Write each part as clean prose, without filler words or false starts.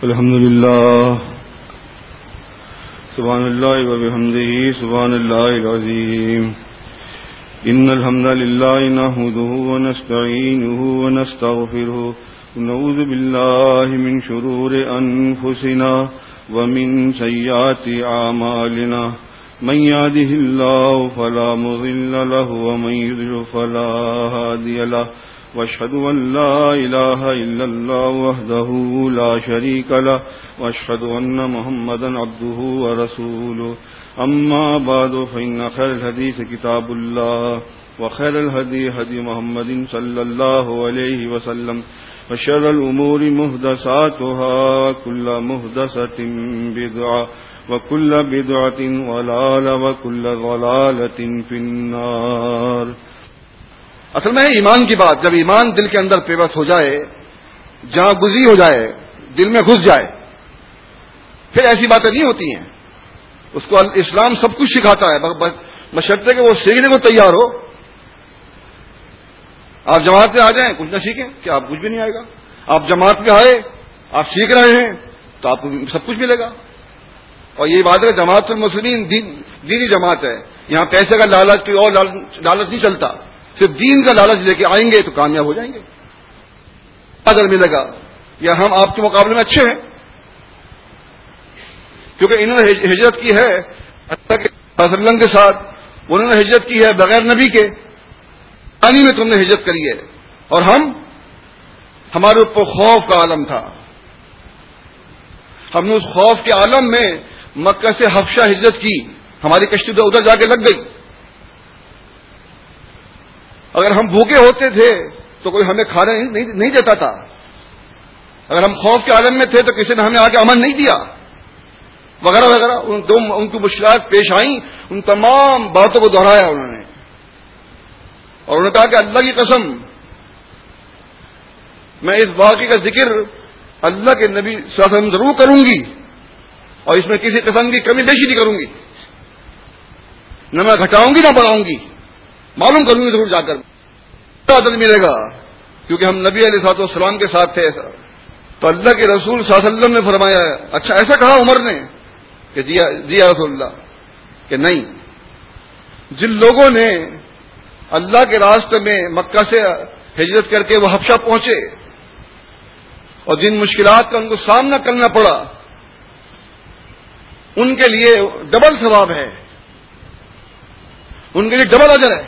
الحمد لله سبحان الله وبحمده سبحان الله العظيم إن الحمد لله نحمده ونستعينه ونستغفره ونعوذ بالله من شرور أنفسنا ومن سيئات أعمالنا من يهده الله فلا مضل له ومن يضلل فلا هادي له واشهد ان لا اله الا الله وحده لا شريك له واشهد ان محمدا عبده ورسوله اما بعد فان خير الحديث كتاب الله وخير الهدي هدي محمد صلى الله عليه وسلم وشر الامور محدثاتها كل محدثة بدعة وكل بدعة ضلالة وكل ضلالة في النار۔ اصل میں ایمان کی بات، جب ایمان دل کے اندر پیوست ہو جائے، جہاں گزی ہو جائے، دل میں گھس جائے، پھر ایسی باتیں نہیں ہوتی ہیں۔ اس کو اسلام سب کچھ سکھاتا ہے، بشرطے کہ وہ سیکھنے کو تیار ہو۔ آپ جماعت میں آ جائیں، کچھ نہ سیکھیں کہ آپ کچھ بھی نہیں آئے گا۔ آپ جماعت میں آئے، آپ سیکھ رہے ہیں تو آپ کو سب کچھ ملے گا۔ اور یہ بات ہے کہ جماعت المسلمین دینی جماعت ہے، یہاں پیسے کا لالچ، کوئی اور لالچ نہیں چلتا، صرف دین کا لالچ لے کے آئیں گے تو کامیاب ہو جائیں گے، اجر ملے گا۔ یا ہم آپ کے مقابلے میں اچھے ہیں کیونکہ انہوں نے ہجرت کی ہے اللہ کے وسلم کے ساتھ، انہوں نے ہجرت کی ہے بغیر نبی کے، پانی میں تم نے ہجرت کری ہے، اور ہمارے اوپر خوف کا عالم تھا، ہم نے اس خوف کے عالم میں مکہ سے حبشہ ہجرت کی، ہماری کشتی ادھر جا کے لگ گئی۔ اگر ہم بھوکے ہوتے تھے تو کوئی ہمیں کھانے نہیں دیتا تھا، اگر ہم خوف کے عالم میں تھے تو کسی نے ہمیں آگے امن نہیں دیا، وغیرہ وغیرہ۔ ان کی مشکلات پیش آئیں، ان تمام باتوں کو دہرایا انہوں نے، اور انہوں نے کہا کہ اللہ کی قسم میں اس واقعے کا ذکر اللہ کے نبی صلی اللہ علیہ وسلم ضرور کروں گی، اور اس میں کسی قسم کی کمی بیشی نہیں کروں گی، نہ میں گھٹاؤں گی نہ بڑھاؤں گی، معلوم کروں گی ضرور جا کر، عدل ملے گا، کیونکہ ہم نبی علیہ الصلوۃ والسلام کے ساتھ تھے۔ ایسا تو اللہ کے رسول صلی اللہ علیہ وسلم نے فرمایا، اچھا ایسا کہا عمر نے کہ جی یا رسول اللہ، کہ نہیں، جن لوگوں نے اللہ کے راستے میں مکہ سے ہجرت کر کے وہ حبشہ پہنچے اور جن مشکلات کا ان کو سامنا کرنا پڑا، ان کے لیے ڈبل ثواب ہے، ان کے لیے ڈبل اجر ہے۔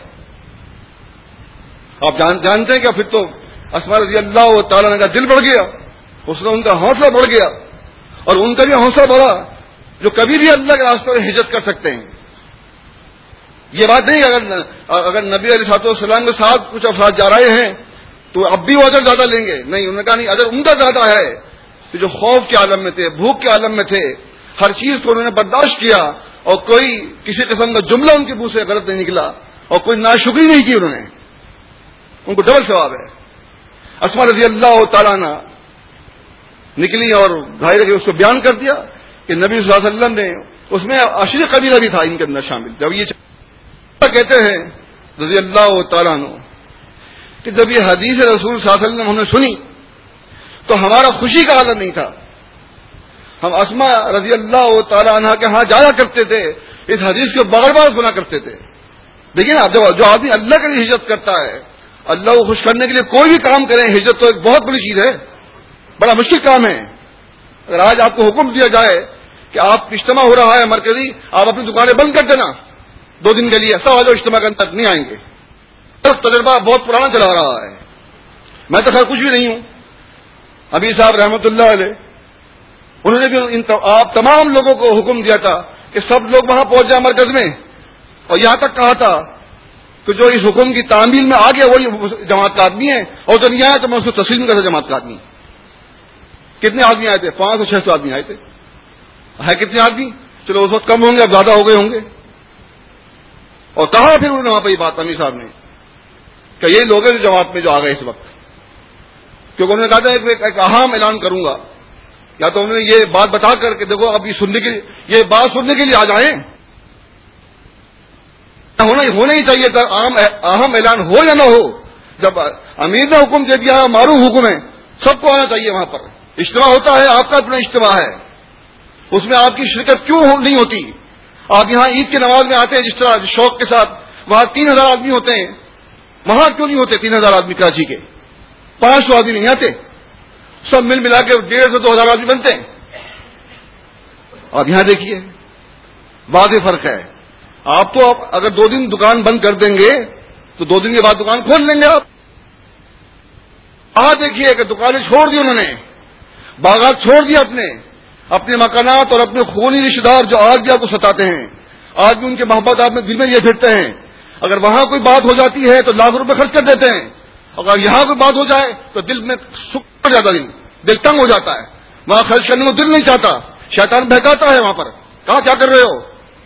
آپ جانتے ہیں کہ پھر تو اسماء رضی اللہ تعالیٰ کا دل بڑھ گیا، اس میں ان کا حوصلہ بڑھ گیا، اور ان کا بھی حوصلہ بڑھا جو کبھی بھی اللہ کے راستے میں ہجرت کر سکتے ہیں۔ یہ بات نہیں اگر نبی علیہ السلام کے ساتھ کچھ افراد جا رہے ہیں تو اب بھی وہ اجر زیادہ لیں گے، نہیں، انہوں نے کہا نہیں، اجر ان کا زیادہ ہے کہ جو خوف کے عالم میں تھے، بھوک کے عالم میں تھے، ہر چیز کو انہوں نے برداشت کیا، اور کوئی کسی قسم کا جملہ ان کے منہ سے غلط نہیں نکلا، اور کوئی ناشکری نہیں کی، انہوں نے، ان کو ڈبل ثواب ہے۔ اسماء رضی اللہ تعالیٰ عنہ نکلی اور ظاہر ہے کہ اس کو بیان کر دیا کہ نبی صلی اللہ علیہ وسلم نے، اس میں عشری قبیلہ بھی تھا ان کے اندر شامل۔ جب یہ کہتے ہیں رضی اللہ تعالیٰ عنہ کہ جب یہ حدیث رسول صلی اللہ علیہ وسلم ہم نے سنی تو ہمارا خوشی کا عالم نہیں تھا، ہم اسماء رضی اللہ تعالیٰ عنہ کے ہاں جایا کرتے تھے، اس حدیث کو بار بار سنا کرتے تھے۔ دیکھیے نا، جو آدمی اللہ کے لیے ہجرت کرتا ہے، اللہ کو خوش کرنے کے لیے کوئی بھی کام کریں، ہجرت تو ایک بہت بڑی چیز ہے، بڑا مشکل کام ہے۔ اگر آج آپ کو حکم دیا جائے کہ آپ اجتماع ہو رہا ہے مرکزی، آپ اپنی دکانیں بند کر دینا 2 دن کے لیے، ایسا ہو جو اجتماع کے اندر نہیں آئیں گے، تجربہ بہت پرانا چلا رہا ہے، میں تو خیر کچھ بھی نہیں ہوں۔ ابھی صاحب رحمۃ اللہ علیہ، انہوں نے بھی آپ تمام لوگوں کو حکم دیا تھا کہ سب لوگ وہاں پہنچ جائیں مرکز میں، اور یہاں تک کہا تھا کہ جو اس حکم کی تعمیل میں آ گیا وہی جماعت کا آدمی ہے، اور جو نہیں آیا تو میں اس کو تسلیم کرتا جماعت کا آدمی۔ کتنے آدمی آئے تھے؟ 500-600 آدمی آئے تھے، ہے کتنے آدمی؟ چلو اس وقت کم ہوں گے، اب زیادہ ہو گئے ہوں گے۔ اور کہا پھر انہوں نے وہاں پہ یہ بات امیر صاحب نے کہ یہ لوگ ہیں جو جماعت میں جو آ گئے اس وقت، کیونکہ انہوں نے کہا تھا ایک اہم اعلان کروں گا، یا تو انہوں نے یہ بات بتا کر کہ دیکھو اب یہ بات سننے کے لیے آ جائیں، ہونا ہی چاہیے تھا، اہم اعلان ہو یا نہ ہو، جب امیر نے حکم دے دیا، معروف حکم ہے، سب کو آنا چاہیے وہاں پر، اجتماع ہوتا ہے، آپ کا اپنا اجتماع ہے، اس میں آپ کی شرکت کیوں نہیں ہوتی؟ آپ یہاں عید کی نماز میں آتے ہیں جس طرح شوق کے ساتھ، وہاں 3000 آدمی ہوتے ہیں، وہاں کیوں نہیں ہوتے 3000 آدمی؟ کراچی کے 500 آدمی نہیں آتے، سب مل ملا کے 150 سے 2000 آدمی بنتے ہیں. آپ یہاں دیکھیے واضح فرق ہے. آپ تو اگر 2 دن دکان بند کر دیں گے تو 2 دن کے بعد دکان کھول لیں گے. آپ وہاں دیکھیے کہ دکانیں چھوڑ دی انہوں نے، باغات چھوڑ دیا، اپنے مکانات اور اپنے خونی رشتے دار جو آج بھی آپ کو ستاتے ہیں، آج بھی ان کے محبت آپ میں دل میں یہ پھرتے ہیں. اگر وہاں کوئی بات ہو جاتی ہے تو لاکھ روپے خرچ کر دیتے ہیں، اگر یہاں کوئی بات ہو جائے تو دل میں سکھ پڑ جاتا ہے، دل تنگ ہو جاتا ہے، وہاں خرچ کرنے کو دل نہیں چاہتا، شیطان بہکاتا ہے وہاں پر. کہاں کیا کر رہے ہو؟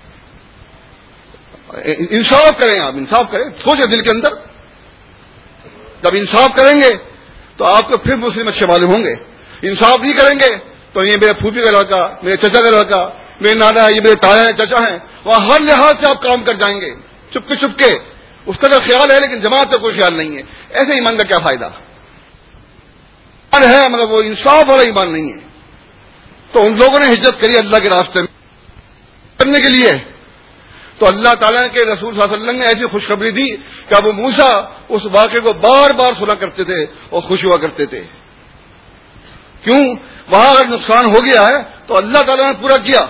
انصاف کریں، آپ انصاف کریں، سوچیں دل کے اندر. جب انصاف کریں گے تو آپ کو پھر مسلم اچھے معلوم ہوں گے. انصاف نہیں کریں گے تو یہ میرے پھوپھی کا لڑکا، میرے چچا کا لڑکا، میرے نانا ہے، یہ میرے تایا ہیں، چچا ہیں، وہاں ہر لحاظ سے آپ کام کر جائیں گے چپ کے. اس کا جو خیال ہے لیکن جماعت کا کوئی خیال نہیں ہے. ایسے ایمان کا کیا فائدہ ہے؟ مگر وہ انصاف والا ایمان نہیں ہے. تو ان لوگوں نے ہجرت کری اللہ کے راستے میں کرنے کے لیے، تو اللہ تعالیٰ کے رسول صلی اللہ علیہ وسلم نے ایسی خوشخبری دی کہ ابو موسیٰ اس واقعے کو بار بار سنا کرتے تھے اور خوش ہوا کرتے تھے. کیوں؟ وہاں اگر نقصان ہو گیا ہے تو اللہ تعالیٰ نے پورا کیا.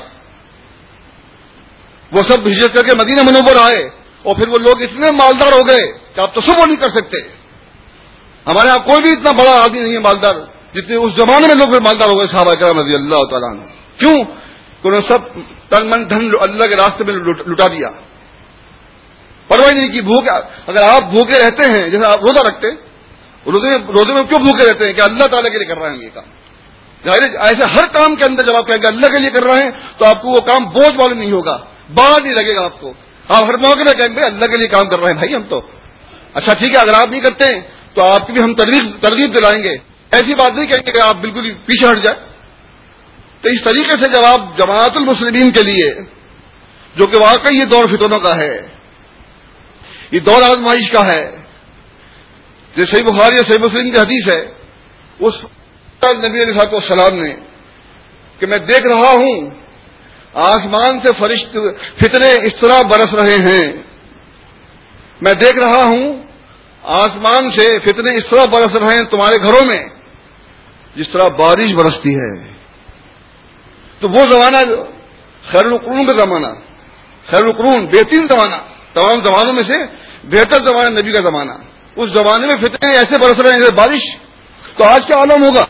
وہ سب ہجرت کر کے مدینہ منور آئے اور پھر وہ لوگ اتنے مالدار ہو گئے کہ آپ تصور نہیں کر سکتے. ہمارے یہاں کوئی بھی اتنا بڑا آدمی نہیں ہے مالدار جتنے اس زمانے میں لوگ مالدار ہو گئے صحابہ کرام رضی اللہ تعالیٰ عنہ. کیوں؟ کہ انہوں نے سب تن من دھن اللہ کے راستے میں لٹا دیا، پرواہ نہیں کی. بھوک، اگر آپ بھوکے رہتے ہیں، جیسے آپ روزہ رکھتے، روزے میں کیوں بھوکے رہتے ہیں؟ کہ اللہ تعالیٰ کے لیے کر رہے ہیں یہ کام. ایسے ہر کام کے اندر جب آپ کہیں گے اللہ کے لیے کر رہے ہیں تو آپ کو وہ کام بوجھ والا نہیں ہوگا، بار نہیں لگے گا آپ کو. آپ ہر موقع میں کہیں گے اللہ کے لیے کام کر رہے ہیں بھائی ہم تو. اچھا ٹھیک ہے، اگر آپ نہیں کرتے ہیں تو آپ کی بھی ہم ترغیب دلائیں گے. ایسی بات نہیں کہیں گے کہ آپ بالکل ہی پیچھے ہٹ جائیں. تو اس طریقے سے جب آپ جماعت المسلمین کے لیے، جو کہ واقعی یہ دور فتنوں کا ہے، یہ دور آزمائش کا ہے، جو صحیح بخاری اور صحیح مسلم کی حدیث ہے، اس نبی علیہ السلام نے کہ میں دیکھ رہا ہوں آسمان سے فتنے اس طرح برس رہے ہیں، میں دیکھ رہا ہوں آسمان سے فتنے اس طرح برس رہے ہیں تمہارے گھروں میں جس طرح بارش برستی ہے. تو وہ زمانہ خیر القرون کا زمانہ، خیر القرون بہترین زمانہ، تمام زمانوں میں سے بہتر زمانہ نبی کا زمانہ، اس زمانے میں فتنے ایسے برس رہے ہیں جیسے بارش. تو آج کیا عالم ہوگا؟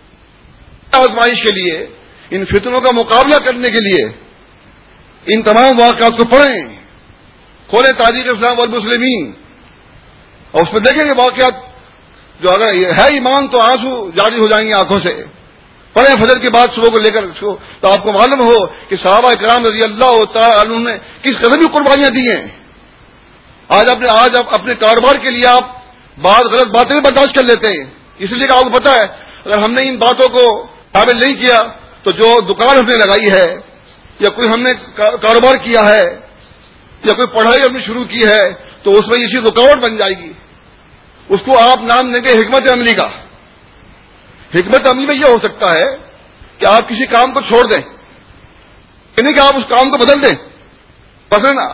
آزمائش کے لیے، ان فتنوں کا مقابلہ کرنے کے لیے ان تمام واقعات کو پڑھیں، کھولیں تاریخ اسلام والمسلمین اور اس میں دیکھیں گے واقعات. جو اگر ہے ایمان تو آنسو جاری ہو جائیں گے آنکھوں سے. پڑھیں فجر کے بعد صبح کو لے کر تو آپ کو معلوم ہو کہ صحابہ کرام رضی اللہ تعالی عنہ نے کس قدر بھی قربانیاں دی ہیں. آج اپنے کاروبار کے لیے آپ بعض غلط باتیں برداشت کر لیتے ہیں، اس لیے کہ آپ کو پتا ہے اگر ہم نے ان باتوں کو قابل نہیں کیا تو جو دکان ہم نے لگائی ہے یا کوئی ہم نے کاروبار کیا ہے یا کوئی پڑھائی ہم نے شروع کی ہے تو اس میں اسی رکاوٹ بن جائے گی. اس کو آپ نام دیں گے حکمت عملی کا. حکمت عملی میں یہ ہو سکتا ہے کہ آپ کسی کام کو چھوڑ دیں، یعنی کہ آپ اس کام کو بدل دیں. مثلا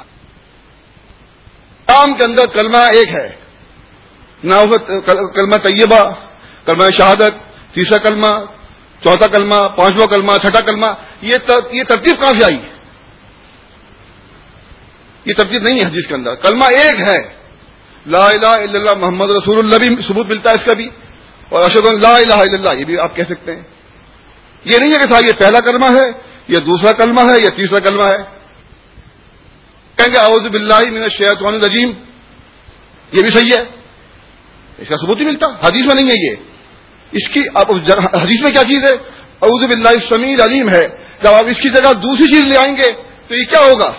کام کے اندر کلمہ ایک ہے، نہ کلمہ طیبہ، کلمہ شہادت، تیسرا کلمہ، چوتھا کلمہ، پانچواں کلمہ، چھٹا کلمہ، یہ ترتیب کہاں سے آئی؟ یہ ترتیب نہیں ہے حدیث کے اندر. کلمہ ایک ہے، لا الہ الا اللہ محمد رسول اللہ بھی ثبوت ملتا ہے اس کا بھی، اور اشہد ان لا الہ الا اللہ یہ بھی آپ کہہ سکتے ہیں. یہ نہیں ہے کہ صاحب یہ پہلا کلمہ ہے، یہ دوسرا کلمہ ہے، یہ تیسرا کلمہ ہے. کہیں گے اعوذ باللہ من الشیطان الرجیم، یہ بھی صحیح ہے، اس کا ثبوت ہی ملتا، حدیث میں نہیں ہے. یہ اس کی حدیث میں کیا چیز ہے؟ اعوذ باللہ السمیع العلیم ہے. جب آپ اس کی جگہ دوسری چیز لے آئیں گے تو یہ کیا ہوگا؟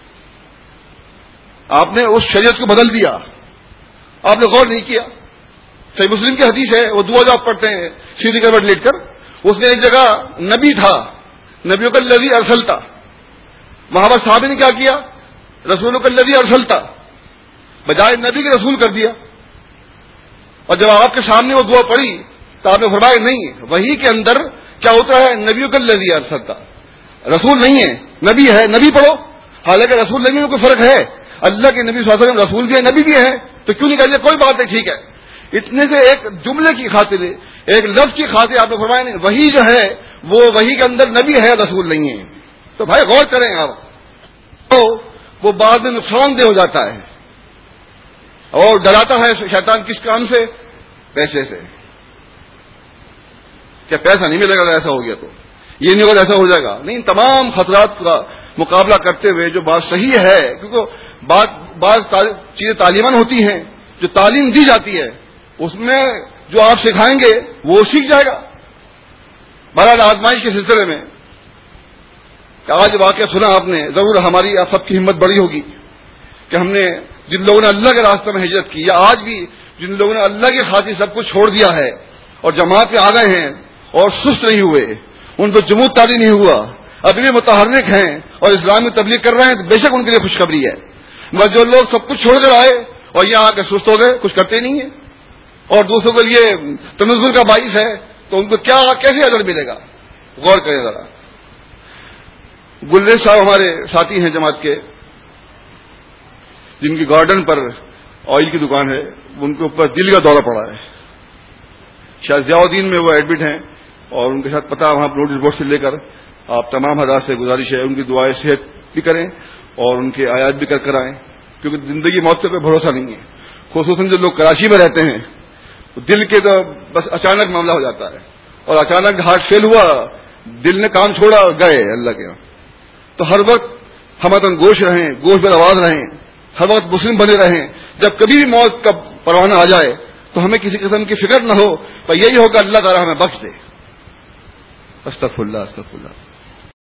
آپ نے اس شریعت کو بدل دیا، آپ نے غور نہیں کیا. صحیح مسلم کی حدیث ہے، وہ دعا جو آپ پڑھتے ہیں سیدھی کروٹ لیٹ کر، اس نے ایک جگہ نبی تھا، نبیوں کا الذی ارسلتا، وہاں پر صحابی نے کیا کیا؟ رسولوں کا الذی ارسلتا بجائے نبی کے رسول کر دیا. اور جب آپ کے سامنے وہ دعا پڑی تو آپ نے فرمایا نہیں، وحی کے اندر کیا ہوتا ہے؟ نبیوں کا الذی ارسلتا، رسول نہیں ہے نبی ہے، نبی پڑھو. حالانکہ رسول نبی میں کوئی فرق ہے، اللہ کے نبی صلی اللہ علیہ وسلم رسول بھی ہے نبی بھی ہے، تو کیوں نکالیے؟ کوئی بات نہیں، ٹھیک ہے. اتنے سے ایک جملے کی خاطر، ایک لفظ کی خاطر آپ نے فرمایا نہیں، وحی جو ہے وہ وحی کے اندر نبی ہے، رسول نہیں ہے. تو بھائی غور کریں آپ، تو وہ بعد میں نقصان دہ ہو جاتا ہے. اور ڈراتا ہے شیطان کس کام سے؟ پیسے سے. کیا پیسہ نہیں ملے گا اگر ایسا ہو گیا؟ تو یہ نہیں ہوگا ایسا ہو جائے گا. نہیں، تمام خطرات کا مقابلہ کرتے ہوئے جو بات صحیح ہے، کیونکہ بعض چیزیں تعلیمان ہوتی ہیں، جو تعلیم دی جاتی ہے اس میں جو آپ سکھائیں گے وہ سیکھ جائے گا. بہرحال آزمائش کے سلسلے میں کہ آج واقعہ سنا آپ نے، ضرور ہماری آپ سب کی ہمت بڑی ہوگی کہ ہم نے جن لوگوں نے اللہ کے راستے میں ہجرت کی، یا آج بھی جن لوگوں نے اللہ کی خاطر سب کچھ چھوڑ دیا ہے اور جماعت پہ آ گئے ہیں اور سست نہیں ہوئے، ان پہ جمود طاری نہیں ہوا، ابھی بھی متحرک ہیں اور اسلامی تبلیغ کر رہے ہیں، تو بے شک ان کے لیے خوشخبری ہے. مگر جو لوگ سب کچھ چھوڑ کر آئے اور یہاں آ کے سست ہو گئے، کچھ کرتے نہیں ہیں اور دوسروں کے لیے تنزل کا باعث ہے، تو ان کو کیسے اجر ملے گا؟ غور کریں ذرا. گلریز صاحب ہمارے ساتھی ہیں جماعت کے، جن کی گارڈن پر آئل کی دکان ہے، ان کے اوپر دل کا دورہ پڑا ہے. شاید ضیاء الدین میں وہ ایڈمٹ ہیں، اور ان کے ساتھ پتہ وہاں نوٹس بورڈ سے لے کر آپ تمام حضرات سے گزارش ہے ان کی دعائیں صحت بھی کریں اور ان کے آیات بھی کر آئیں، کیونکہ زندگی موت پہ بھروسہ نہیں ہے. خصوصاً جو لوگ کراچی میں رہتے ہیں، دل کے تو بس اچانک معاملہ ہو جاتا ہے، اور اچانک ہارٹ فیل ہوا، دل نے کام چھوڑا اور گئے اللہ کے. تو ہر وقت ہم گوش رہیں، گوش پر آواز رہیں، ہر وقت مسلم بنے رہیں. جب کبھی بھی موت کا پروانہ آ جائے تو ہمیں کسی قسم کی فکر نہ ہو، پر یہی ہو کہ اللہ تعالیٰ ہمیں بخش دے. استغفر اللہ استغفر اللہ.